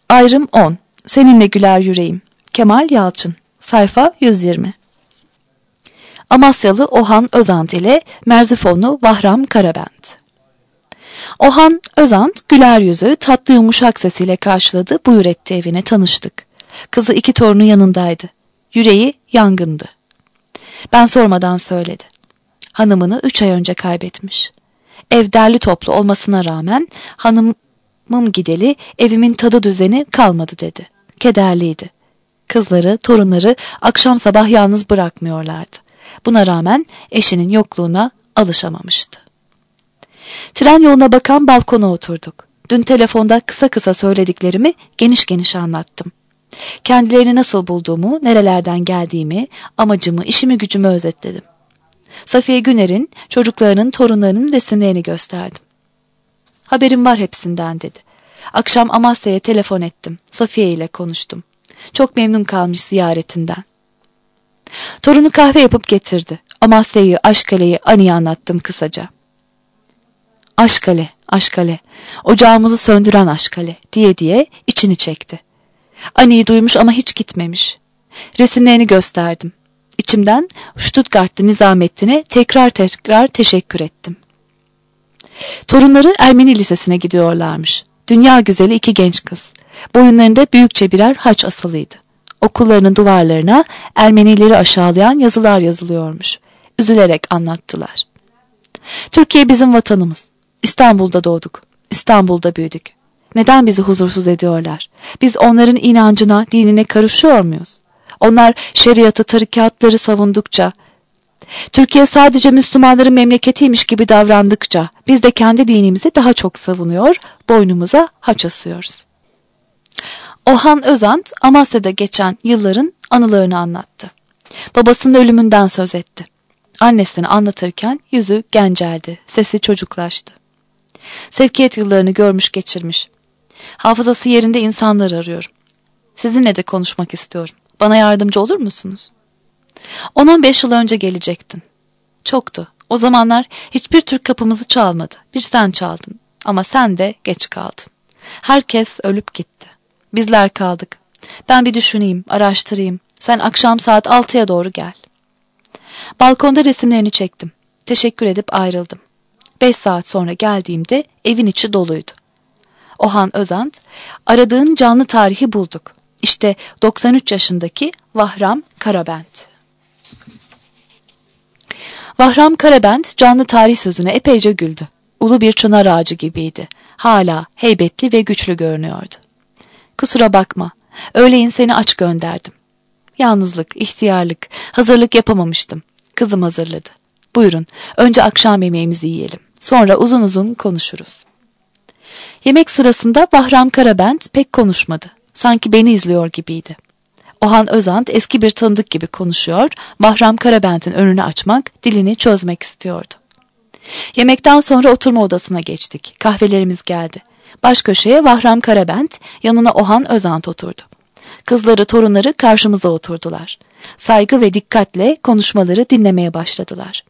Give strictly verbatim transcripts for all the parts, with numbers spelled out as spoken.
Ayrım on. Seninle güler yüreğim. Kemal Yalçın. Sayfa yüz yirmi. Amasyalı Ohan Özant ile Merzifonlu Vahram Karabent. Ohan Özant güler yüzü, tatlı yumuşak sesiyle karşıladı, buyur etti evine, tanıştık. Kızı iki torunu yanındaydı. Yüreği yangındı. Ben sormadan söyledi. Hanımını üç ay önce kaybetmiş. Ev derli toplu olmasına rağmen hanımım gideli evimin tadı düzeni kalmadı dedi. Kederliydi. Kızları, torunları akşam sabah yalnız bırakmıyorlardı. Buna rağmen eşinin yokluğuna alışamamıştı. Tren yoluna bakan balkona oturduk. Dün telefonda kısa kısa söylediklerimi geniş geniş anlattım. Kendilerini nasıl bulduğumu, nerelerden geldiğimi, amacımı, işimi gücümü özetledim. Safiye Güner'in, çocuklarının, torunlarının resimlerini gösterdim. Haberim var hepsinden dedi. Akşam Amasya'ya telefon ettim. Safiye ile konuştum. Çok memnun kalmış ziyaretinden. Torunu kahve yapıp getirdi. Amasya'yı, Aşkale'yi, Ani'yi anlattım kısaca. Aşkale, Aşkale, ocağımızı söndüren Aşkale diye diye içini çekti. Ani'yi duymuş ama hiç gitmemiş. Resimlerini gösterdim. İçimden Stuttgart'lı Nizamettin'e tekrar tekrar teşekkür ettim. Torunları Ermeni Lisesi'ne gidiyorlarmış. Dünya güzeli iki genç kız. Boyunlarında büyükçe birer haç asılıydı. Okullarının duvarlarına Ermenileri aşağılayan yazılar yazılıyormuş. Üzülerek anlattılar. Türkiye bizim vatanımız. İstanbul'da doğduk. İstanbul'da büyüdük. Neden bizi huzursuz ediyorlar? Biz onların inancına, dinine karışıyor muyuz? Onlar şeriatı, tarikatları savundukça, Türkiye sadece Müslümanların memleketiymiş gibi davrandıkça biz de kendi dinimizi daha çok savunuyor, boynumuza haç asıyoruz. Ohan Özant, Amasya'da geçen yılların anılarını anlattı. Babasının ölümünden söz etti. Annesini anlatırken yüzü genceldi, sesi çocuklaştı. Sevkiyet yıllarını görmüş geçirmiş. Hafızası yerinde insanlar arıyorum. Sizinle de konuşmak istiyorum. Bana yardımcı olur musunuz? on on beş yıl önce gelecektin. Çoktu. O zamanlar hiçbir Türk kapımızı çalmadı. Bir sen çaldın. Ama sen de geç kaldın. Herkes ölüp gitti. Bizler kaldık. Ben bir düşüneyim, araştırayım. Sen akşam saat altıya doğru gel. Balkonda resimlerini çektim. Teşekkür edip ayrıldım. Beş saat sonra geldiğimde evin içi doluydu. Ohan Özant, aradığın canlı tarihi bulduk. İşte doksan üç yaşındaki Vahram Karabent. Vahram Karabent canlı tarih sözüne epeyce güldü. Ulu bir çınar ağacı gibiydi. Hala heybetli ve güçlü görünüyordu. Kusura bakma, öğleyin seni aç gönderdim. Yalnızlık, ihtiyarlık, hazırlık yapamamıştım. Kızım hazırladı. Buyurun, önce akşam yemeğimizi yiyelim. Sonra uzun uzun konuşuruz. Yemek sırasında Vahram Karabent pek konuşmadı. Sanki beni izliyor gibiydi. Ohan Özant eski bir tanıdık gibi konuşuyor, Vahram Karabent'in önünü açmak, dilini çözmek istiyordu. Yemekten sonra oturma odasına geçtik. Kahvelerimiz geldi. Baş köşeye Vahram Karabent, yanına Ohan Özant oturdu. Kızları, torunları karşımıza oturdular. Saygı ve dikkatle konuşmaları dinlemeye başladılar.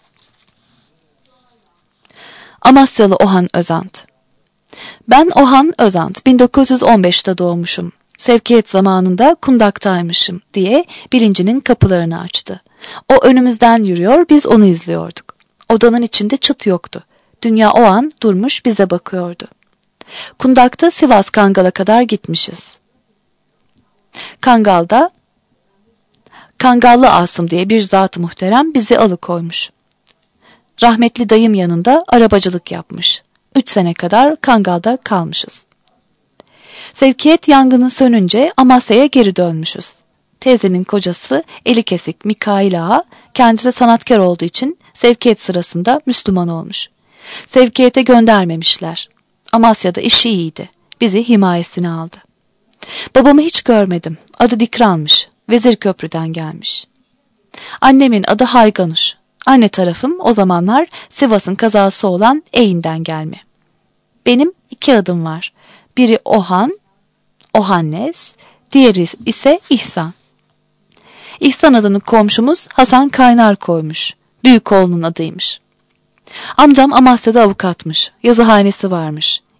Amasyalı Ohan Özant. Ben Ohan Özant, bin dokuz yüz on beşte doğmuşum. Sevkiyet zamanında kundaktaymışım diye bilincinin kapılarını açtı. O önümüzden yürüyor, biz onu izliyorduk. Odanın içinde çıt yoktu. Dünya o an durmuş bize bakıyordu. Kundakta Sivas Kangal'a kadar gitmişiz. Kangal'da Kangallı Asım diye bir zat-ı muhterem bizi alıkoymuş. Rahmetli dayım yanında arabacılık yapmış. Üç sene kadar Kangal'da kalmışız. Sevkiyet yangını sönünce Amasya'ya geri dönmüşüz. Teyzemin kocası eli kesik Mikail Ağa, kendisi sanatkar olduğu için sevkiyet sırasında Müslüman olmuş. Sevkiyete göndermemişler. Amasya'da işi iyiydi. Bizi himayesine aldı. Babamı hiç görmedim. Adı Dikran'mış. Vezirköprü'den gelmiş. Annemin adı Hayganuş. Anne tarafım o zamanlar Sivas'ın kazası olan Eyn'den gelme. Benim iki adım var. Biri Ohan, Ohannes, diğeri ise İhsan. İhsan adını komşumuz Hasan Kaynar koymuş. Büyük oğlunun adıymış. Amcam Amasya'da avukatmış. Yazıhanesi varmış.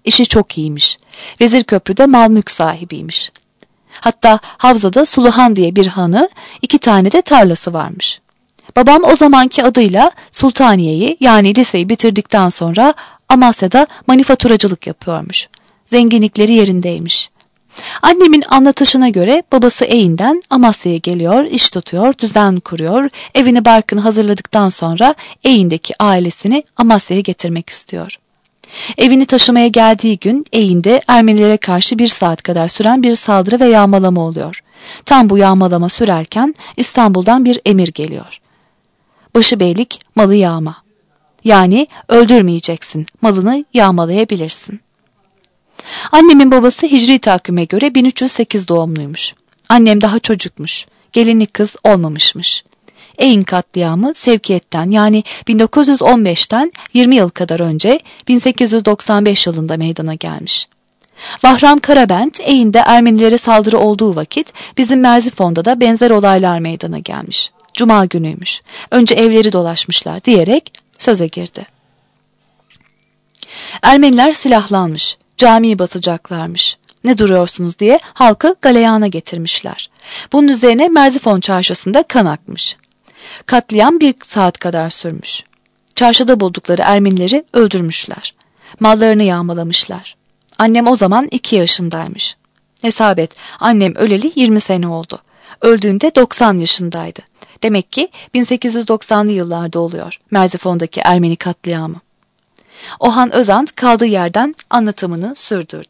İşi çok iyiymiş. Vezirköprü'de mal mülk sahibiymiş. Hatta Havza'da Suluhan diye bir hanı, iki tane de tarlası varmış. Babam o zamanki adıyla Sultaniye'yi yani liseyi bitirdikten sonra Amasya'da manifaturacılık yapıyormuş. Zenginlikleri yerindeymiş. Annemin anlatışına göre babası Eğin'den Amasya'ya geliyor, iş tutuyor, düzen kuruyor, evini barkını hazırladıktan sonra Eğin'deki ailesini Amasya'ya getirmek istiyor. Evini taşımaya geldiği gün Eğin'de Ermenilere karşı bir saat kadar süren bir saldırı ve yağmalama oluyor. Tam bu yağmalama sürerken İstanbul'dan bir emir geliyor. Başıbeylik, malı yağma. Yani öldürmeyeceksin, malını yağmalayabilirsin. Annemin babası Hicri takvime göre bin üç yüz sekiz doğumluymuş. Annem daha çocukmuş. Gelinlik kız olmamışmış. Eğin katliamı Sevkiyet'ten yani bin dokuz yüz on beşten yirmi yıl kadar önce bin sekiz yüz doksan beş yılında meydana gelmiş. Vahram Karabent Eğin'de Ermenilere saldırı olduğu vakit bizim Merzifon'da da benzer olaylar meydana gelmiş. Cuma günüymüş. Önce evleri dolaşmışlar diyerek söze girdi. Ermeniler silahlanmış. Camiyi basacaklarmış. Ne duruyorsunuz diye halkı galeyana getirmişler. Bunun üzerine Merzifon çarşısında kan akmış. Katliam bir saat kadar sürmüş. Çarşıda buldukları Ermenileri öldürmüşler. Mallarını yağmalamışlar. Annem o zaman iki yaşındaymış. Hesap et, annem öleli yirmi sene oldu. Öldüğünde doksan yaşındaydı. Demek ki bin sekiz yüz doksanlı yıllarda oluyor Merzifon'daki Ermeni katliamı. Ohan Özant kaldığı yerden anlatımını sürdürdü.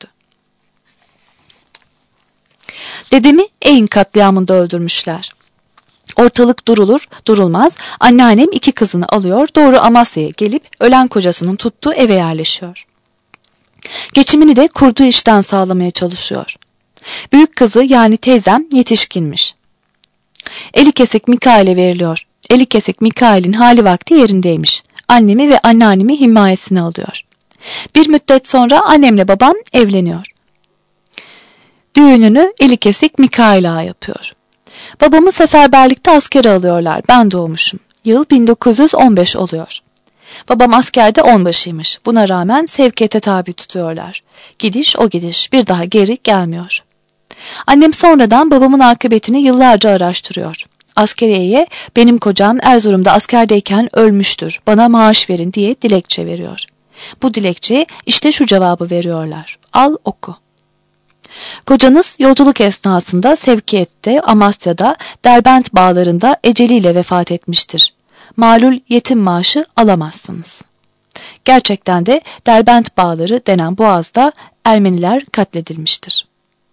Dedemi Eğin katliamında öldürmüşler. Ortalık durulur durulmaz anneannem iki kızını alıyor doğru Amasya'ya gelip ölen kocasının tuttuğu eve yerleşiyor. Geçimini de kurduğu işten sağlamaya çalışıyor. Büyük kızı yani teyzem yetişkinmiş. Eli kesik Mikail'e veriliyor. Eli kesik Mikail'in hali vakti yerindeymiş. Annemi ve anneannemi himayesine alıyor. Bir müddet sonra annemle babam evleniyor. Düğününü eli kesik Mikail Ağa yapıyor. Babamı seferberlikte askere alıyorlar. Ben doğmuşum. Yıl bin dokuz yüz on beş oluyor. Babam askerde onbaşıymış. Buna rağmen sevkiyete tabi tutuyorlar. Gidiş o gidiş. Bir daha geri gelmiyor. Annem sonradan babamın akıbetini yıllarca araştırıyor. Askeriyeye benim kocam Erzurum'da askerdeyken ölmüştür. Bana maaş verin diye dilekçe veriyor. Bu dilekçeye işte şu cevabı veriyorlar. Al oku. Kocanız yolculuk esnasında Sevkiyet'te, Amasya'da, Derbent bağlarında eceliyle vefat etmiştir. Malul yetim maaşı alamazsınız. Gerçekten de Derbent bağları denen boğazda Ermeniler katledilmiştir.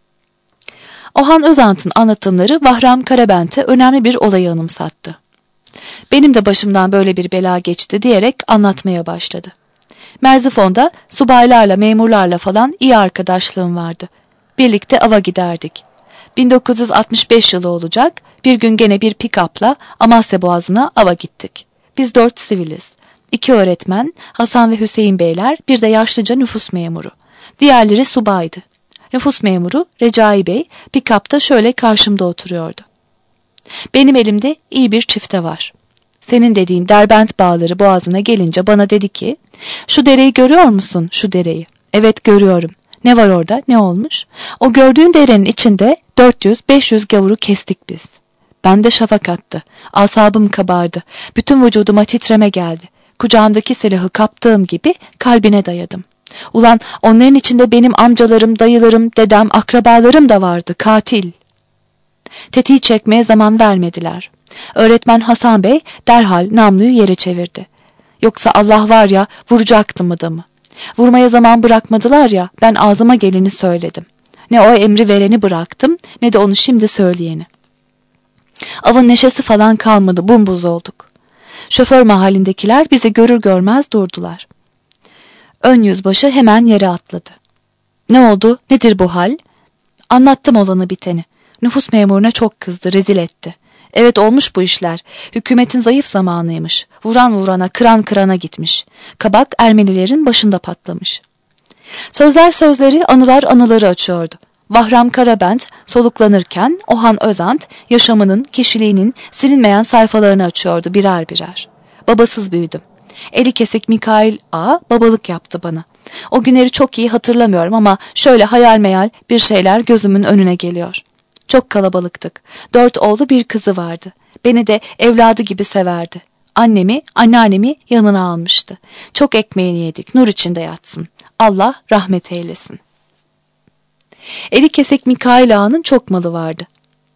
Ohan Özant'ın anlatımları Vahram Karabent'e önemli bir olayı anımsattı. Benim de başımdan böyle bir bela geçti diyerek anlatmaya başladı. Merzifon'da subaylarla, memurlarla falan iyi arkadaşlığım vardı. Birlikte ava giderdik. bin dokuz yüz altmış beş yılı olacak, bir gün gene bir pick-up'la Amasya Boğazı'na ava gittik. Biz dört siviliz. İki öğretmen, Hasan ve Hüseyin beyler, bir de yaşlıca nüfus memuru. Diğerleri subaydı. Nüfus memuru Recai Bey pick-up'ta şöyle karşımda oturuyordu. Benim elimde iyi bir çifte var. Senin dediğin Derbent bağları boğazına gelince bana dedi ki, şu dereyi görüyor musun, şu dereyi? Evet görüyorum. Ne var orada, ne olmuş? O gördüğün derenin içinde dört yüz beş yüz gavuru kestik biz. Ben de şafak attı. Asabım kabardı. Bütün vücuduma titreme geldi. Kucağındaki silahı kaptığım gibi kalbine dayadım. Ulan onların içinde benim amcalarım, dayılarım, dedem, akrabalarım da vardı, katil. Tetiği çekmeye zaman vermediler. Öğretmen Hasan Bey derhal namluyu yere çevirdi. Yoksa Allah var ya vuracaktım adamı. Vurmaya zaman bırakmadılar ya, ben ağzıma geleni söyledim. Ne o emri vereni bıraktım ne de onu şimdi söyleyeni. Avın neşesi falan kalmadı, bumbuz olduk. Şoför mahallindekiler bizi görür görmez durdular. Ön yüzbaşı hemen yere atladı. Ne oldu, nedir bu hal? Anlattım olanı biteni. Nüfus memuruna çok kızdı, rezil etti. Evet olmuş bu işler. Hükümetin zayıf zamanıymış. Vuran vurana, kıran kırana gitmiş. Kabak Ermenilerin başında patlamış. Sözler sözleri, anılar anıları açıyordu. Vahram Karabent soluklanırken Ohan Özant yaşamının, kişiliğinin silinmeyen sayfalarını açıyordu birer birer. Babasız büyüdüm. Eli kesik Mikail Ağa babalık yaptı bana. O günleri çok iyi hatırlamıyorum ama şöyle hayal meyal bir şeyler gözümün önüne geliyor. Çok kalabalıktık. Dört oğlu bir kızı vardı. Beni de evladı gibi severdi. Annemi, anneannemi yanına almıştı. Çok ekmeğini yedik, nur içinde yatsın. Allah rahmet eylesin. Eli kesik Mikail Ağa'nın çok malı vardı.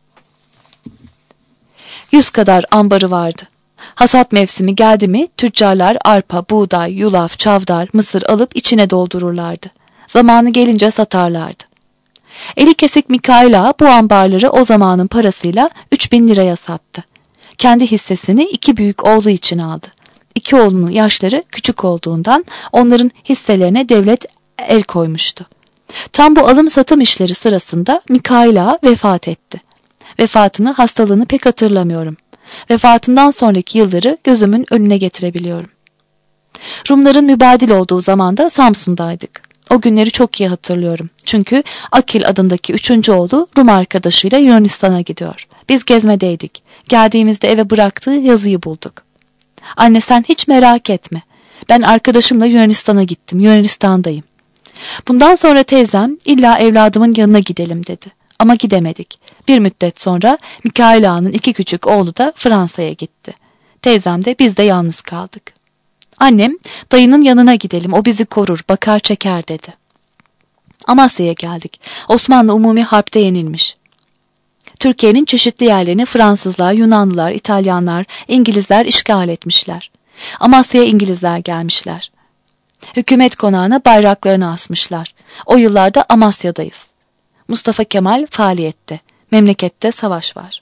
Yüz kadar ambarı vardı. Hasat mevsimi geldi mi tüccarlar arpa, buğday, yulaf, çavdar, mısır alıp içine doldururlardı. Zamanı gelince satarlardı. Eli kesik Mikail Ağa bu ambarları o zamanın parasıyla üç bin liraya sattı. Kendi hissesini iki büyük oğlu için aldı. İki oğlunun yaşları küçük olduğundan onların hisselerine devlet el koymuştu. Tam bu alım satım işleri sırasında Mikail Ağa vefat etti. Vefatını, hastalığını pek hatırlamıyorum. Vefatından sonraki yılları gözümün önüne getirebiliyorum. Rumların mübadil olduğu zamanda Samsun'daydık. O günleri çok iyi hatırlıyorum. Çünkü Akil adındaki üçüncü oğlu Rum arkadaşıyla Yunanistan'a gidiyor. Biz gezmedeydik. Geldiğimizde eve bıraktığı yazıyı bulduk. Anne sen hiç merak etme. Ben arkadaşımla Yunanistan'a gittim. Yunanistan'dayım. Bundan sonra teyzem illa evladımın yanına gidelim dedi. Ama gidemedik. Bir müddet sonra Mikail Ağa'nın iki küçük oğlu da Fransa'ya gitti. Teyzem de biz de yalnız kaldık. Annem dayının yanına gidelim o bizi korur bakar çeker dedi. Amasya'ya geldik. Osmanlı umumi harpte yenilmiş. Türkiye'nin çeşitli yerlerini Fransızlar, Yunanlılar, İtalyanlar, İngilizler işgal etmişler. Amasya'ya İngilizler gelmişler. Hükümet konağına bayraklarını asmışlar. O yıllarda Amasya'dayız. Mustafa Kemal faaliyette. Memlekette savaş var.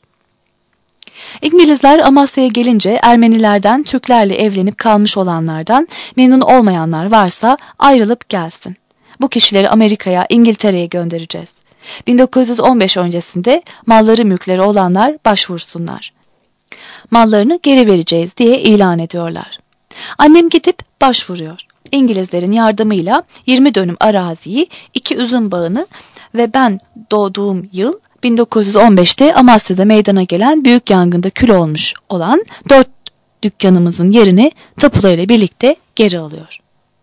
İngilizler Amasya'ya gelince Ermenilerden, Türklerle evlenip kalmış olanlardan memnun olmayanlar varsa ayrılıp gelsin. Bu kişileri Amerika'ya, İngiltere'ye göndereceğiz. bin dokuz yüz on beş öncesinde malları mülkleri olanlar başvursunlar. Mallarını geri vereceğiz diye ilan ediyorlar. Annem gidip başvuruyor. İngilizlerin yardımıyla yirmi dönüm araziyi, iki üzüm bağını ve ben doğduğum yıl bin dokuz yüz on beşte Amasya'da meydana gelen büyük yangında kül olmuş olan dört dükkanımızın yerini tapularıyla birlikte geri alıyor.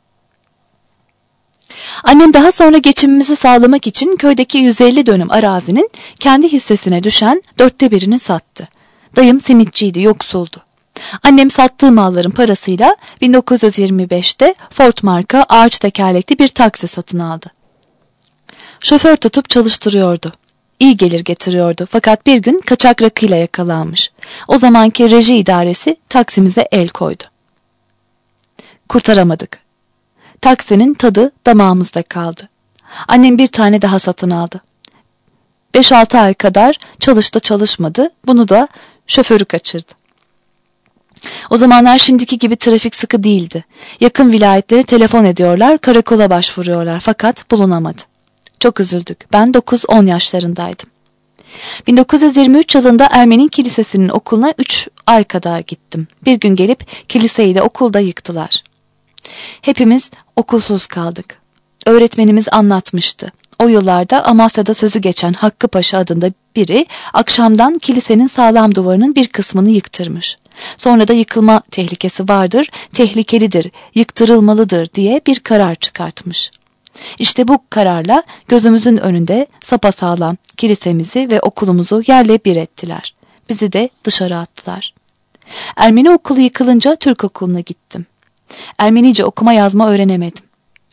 Annem daha sonra geçimimizi sağlamak için köydeki yüz elli dönüm arazinin kendi hissesine düşen dörtte birini sattı. Dayım simitçiydi, yoksuldu. Annem sattığı malların parasıyla bin dokuz yüz yirmi beşte Ford marka ağaç tekerlekli bir taksi satın aldı. Şoför tutup çalıştırıyordu. İyi gelir getiriyordu fakat bir gün kaçak rakıyla yakalanmış. O zamanki reji idaresi taksimize el koydu. Kurtaramadık. Taksinin tadı damağımızda kaldı. Annem bir tane daha satın aldı. beş altı ay kadar çalıştı çalışmadı. Bunu da şoförü kaçırdı. O zamanlar şimdiki gibi trafik sıkı değildi. Yakın vilayetlere telefon ediyorlar, karakola başvuruyorlar fakat bulunamadı. Çok üzüldük. Ben dokuz on yaşlarındaydım. bin dokuz yüz yirmi üç yılında Ermeni kilisesinin okuluna üç ay kadar gittim. Bir gün gelip kiliseyi de okulda yıktılar. Hepimiz okulsuz kaldık. Öğretmenimiz anlatmıştı. O yıllarda Amasya'da sözü geçen Hakkı Paşa adında biri akşamdan kilisenin sağlam duvarının bir kısmını yıktırmış. Sonra da yıkılma tehlikesi vardır, tehlikelidir, yıktırılmalıdır diye bir karar çıkartmış. İşte bu kararla gözümüzün önünde sapasağlam kilisemizi ve okulumuzu yerle bir ettiler. Bizi de dışarı attılar. Ermeni okulu yıkılınca Türk okuluna gittim. Ermenice okuma yazma öğrenemedim.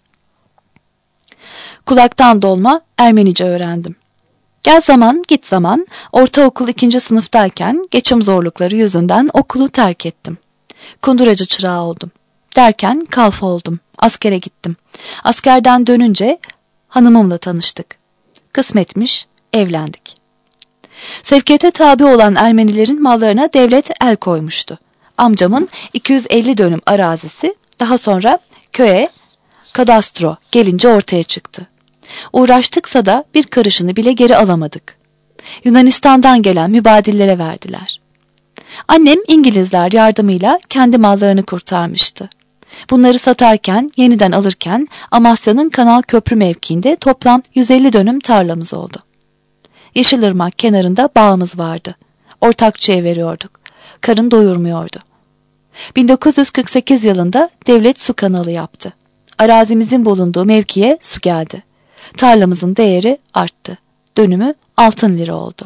Kulaktan dolma Ermenice öğrendim. Gel zaman git zaman ortaokul ikinci sınıftayken geçim zorlukları yüzünden okulu terk ettim. Kunduracı çırağı oldum. Derken kalfa oldum. Askere gittim. Askerden dönünce hanımımla tanıştık. Kısmetmiş, evlendik. Sevkiyete tabi olan Ermenilerin mallarına devlet el koymuştu. Amcamın iki yüz elli dönüm arazisi daha sonra köye kadastro gelince ortaya çıktı. Uğraştıksa da bir karışını bile geri alamadık. Yunanistan'dan gelen mübadillere verdiler. Annem İngilizler yardımıyla kendi mallarını kurtarmıştı. Bunları satarken, yeniden alırken Amasya'nın Kanal Köprü mevkiinde toplam yüz elli dönüm tarlamız oldu. Yeşilırmak kenarında bağımız vardı. Ortakçıya veriyorduk. Karın doyurmuyordu. bin dokuz yüz kırk sekiz yılında devlet su kanalı yaptı. Arazimizin bulunduğu mevkiye su geldi. Tarlamızın değeri arttı. Dönümü altın lira oldu.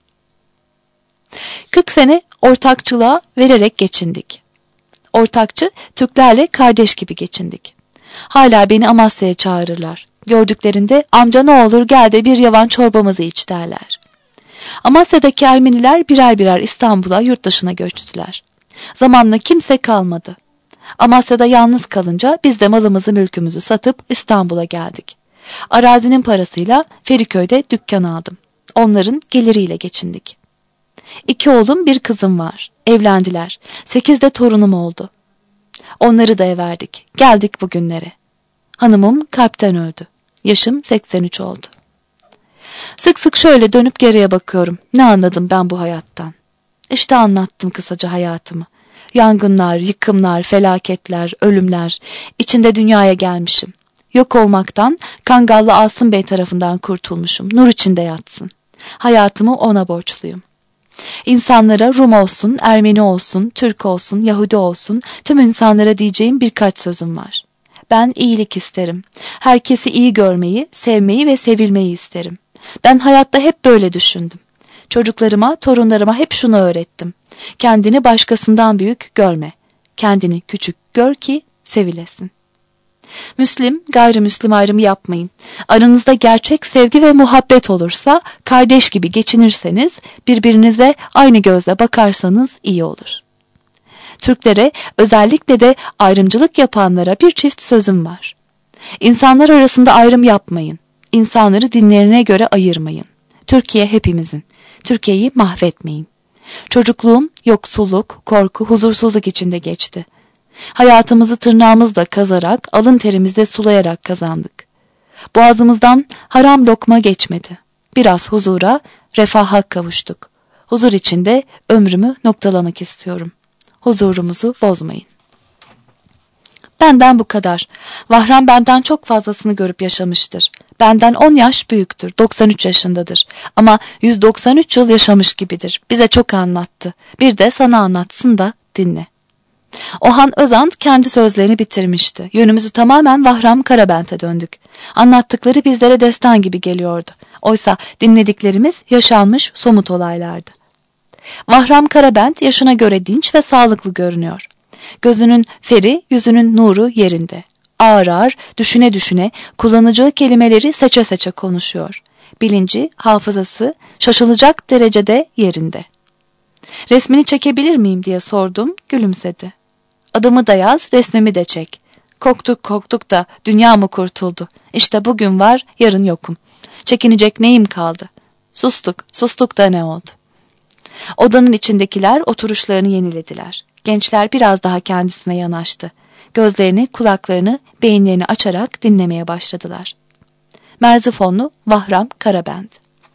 kırk sene ortakçılığa vererek geçindik. Ortakçı Türklerle kardeş gibi geçindik. Hala beni Amasya'ya çağırırlar. Gördüklerinde amca ne olur gel de bir yavan çorbamızı iç derler. Amasya'daki Ermeniler birer birer İstanbul'a, yurt dışına göçtüler. Zamanla kimse kalmadı. Amasya'da yalnız kalınca biz de malımızı mülkümüzü satıp İstanbul'a geldik. Arazinin parasıyla Feriköy'de dükkan aldım. Onların geliriyle geçindik. İki oğlum bir kızım var. Evlendiler. Sekiz de torunum oldu. Onları da everdik. Geldik bugünlere. Hanımım kalpten öldü. Yaşım seksen üç oldu. Sık sık şöyle dönüp geriye bakıyorum. Ne anladım ben bu hayattan? İşte anlattım kısaca hayatımı. Yangınlar, yıkımlar, felaketler, ölümler. İçinde dünyaya gelmişim. Yok olmaktan Kangallı Asım Bey tarafından kurtulmuşum. Nur içinde yatsın. Hayatımı ona borçluyum. İnsanlara Rum olsun, Ermeni olsun, Türk olsun, Yahudi olsun tüm insanlara diyeceğim birkaç sözüm var. Ben iyilik isterim. Herkesi iyi görmeyi, sevmeyi ve sevilmeyi isterim. Ben hayatta hep böyle düşündüm. Çocuklarıma, torunlarıma hep şunu öğrettim. Kendini başkasından büyük görme. Kendini küçük gör ki sevilesin. Müslim, gayrimüslim ayrımı yapmayın. Aranızda gerçek sevgi ve muhabbet olursa, kardeş gibi geçinirseniz, birbirinize aynı gözle bakarsanız iyi olur. Türklere, özellikle de ayrımcılık yapanlara bir çift sözüm var. İnsanlar arasında ayrım yapmayın. İnsanları dinlerine göre ayırmayın. Türkiye hepimizin. Türkiye'yi mahvetmeyin. Çocukluğum yoksulluk, korku, huzursuzluk içinde geçti. Hayatımızı tırnağımızla kazarak, alın terimizle sulayarak kazandık. Boğazımızdan haram lokma geçmedi. Biraz huzura, refaha kavuştuk. Huzur içinde ömrümü noktalamak istiyorum. Huzurumuzu bozmayın. Benden bu kadar. Vahram benden çok fazlasını görüp yaşamıştır. Benden on yaş büyüktür, doksan üç yaşındadır. Ama yüz doksan üç yıl yaşamış gibidir. Bize çok anlattı. Bir de sana anlatsın da dinle. Ohan Özant kendi sözlerini bitirmişti. Yönümüzü tamamen Vahram Karabent'e döndük. Anlattıkları bizlere destan gibi geliyordu. Oysa dinlediklerimiz yaşanmış somut olaylardı. Vahram Karabent yaşına göre dinç ve sağlıklı görünüyor. Gözünün feri, yüzünün nuru yerinde. Ağır ağır, düşüne düşüne, kullanacağı kelimeleri seçe seçe konuşuyor. Bilinci, hafızası şaşılacak derecede yerinde. Resmini çekebilir miyim diye sordum, gülümsedi. Adımı da yaz, resmimi de çek. Korktuk korktuk da dünya mı kurtuldu? İşte bugün var, yarın yokum. Çekinecek neyim kaldı? Sustuk, sustuk da ne oldu? Odanın içindekiler oturuşlarını yenilediler. Gençler biraz daha kendisine yanaştı. Gözlerini, kulaklarını, beyinlerini açarak dinlemeye başladılar. Merzifonlu Vahram Karabent.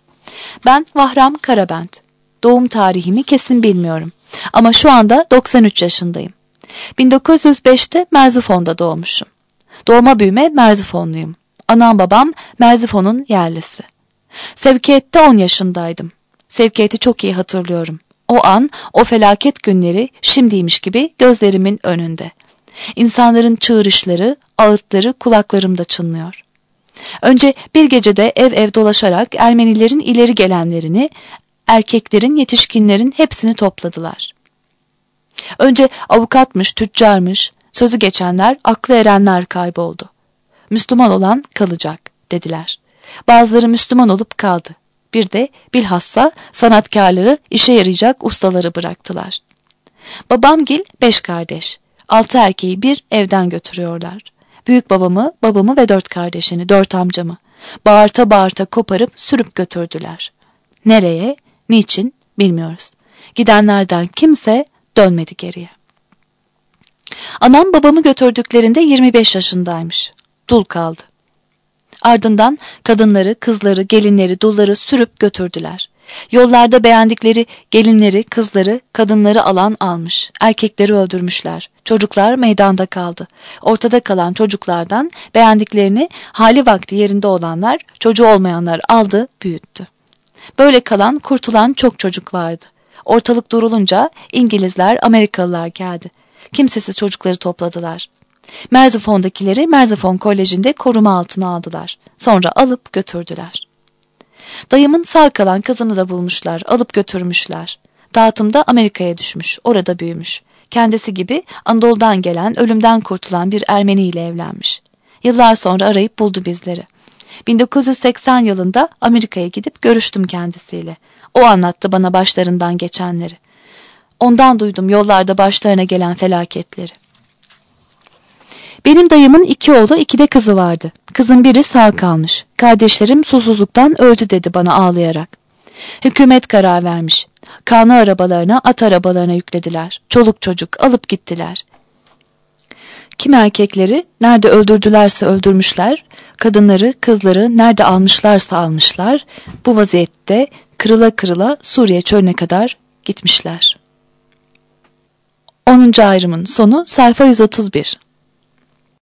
Ben Vahram Karabent. Doğum tarihimi kesin bilmiyorum. Ama şu anda doksan üç yaşındayım. bin dokuz yüz beşte Merzifon'da doğmuşum. Doğma büyüme Merzifonluyum. Anam babam Merzifon'un yerlisi. Sevkiyette on yaşındaydım. Sevkiyeti çok iyi hatırlıyorum. O an, o felaket günleri şimdiymiş gibi gözlerimin önünde. İnsanların çığırışları, ağıtları kulaklarımda çınlıyor. Önce bir gecede ev ev dolaşarak Ermenilerin ileri gelenlerini, erkeklerin, yetişkinlerin hepsini topladılar. Önce avukatmış, tüccarmış, sözü geçenler, aklı erenler kayboldu. Müslüman olan kalacak dediler. Bazıları Müslüman olup kaldı. Bir de bilhassa sanatkarları, işe yarayacak ustaları bıraktılar. Babamgil beş kardeş. Altı erkeği bir evden götürüyorlar. Büyük babamı, babamı ve dört kardeşini, dört amcamı bağırta bağırta koparıp sürüp götürdüler. Nereye, niçin bilmiyoruz. Gidenlerden kimse dönmedi geriye. Anam babamı götürdüklerinde yirmi beş yaşındaymış. Dul kaldı. Ardından kadınları, kızları, gelinleri, dulları sürüp götürdüler. Yollarda beğendikleri gelinleri, kızları, kadınları alan almış. Erkekleri öldürmüşler. Çocuklar meydanda kaldı. Ortada kalan çocuklardan beğendiklerini hali vakti yerinde olanlar, çocuğu olmayanlar aldı, büyüttü. Böyle kalan, kurtulan çok çocuk vardı. Ortalık durulunca İngilizler, Amerikalılar geldi. Kimsesiz çocukları topladılar. Merzifon'dakileri Merzifon Koleji'nde koruma altına aldılar. Sonra alıp götürdüler. Dayımın sağ kalan kızını da bulmuşlar, alıp götürmüşler. Dağıtımda Amerika'ya düşmüş, orada büyümüş. Kendisi gibi Anadolu'dan gelen, ölümden kurtulan bir Ermeni ile evlenmiş. Yıllar sonra arayıp buldu bizleri. bin dokuz yüz seksen yılında Amerika'ya gidip görüştüm kendisiyle. O anlattı bana başlarından geçenleri. Ondan duydum yollarda başlarına gelen felaketleri. Benim dayımın iki oğlu, iki de kızı vardı. Kızın biri sağ kalmış. Kardeşlerim susuzluktan öldü dedi bana ağlayarak. Hükümet karar vermiş. Kanı arabalarına, at arabalarına yüklediler. Çoluk çocuk alıp gittiler. Kim erkekleri nerede öldürdülerse öldürmüşler, kadınları, kızları nerede almışlarsa almışlar. Bu vaziyette kırıla kırıla Suriye çölüne kadar gitmişler. onuncu ayrımın sonu sayfa yüz otuz bir.